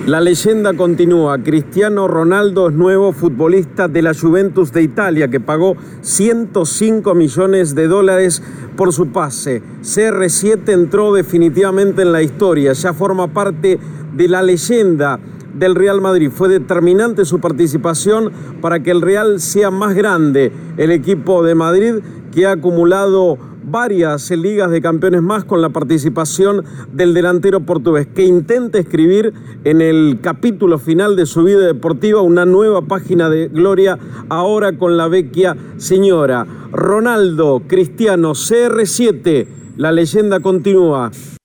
La leyenda continúa. Cristiano Ronaldo es nuevo futbolista de la Juventus de Italia, que pagó $105 millones por su pase. CR7 entró definitivamente en la historia, ya forma parte de la leyenda del Real Madrid. Fue determinante su participación para que el Real sea más grande. El equipo de Madrid, que ha acumulado varias ligas de campeones más con la participación del delantero portugués, que intenta escribir en el capítulo final de su vida deportiva una nueva página de gloria, ahora con la vecchia señora. Ronaldo, Cristiano, CR7, la leyenda continúa.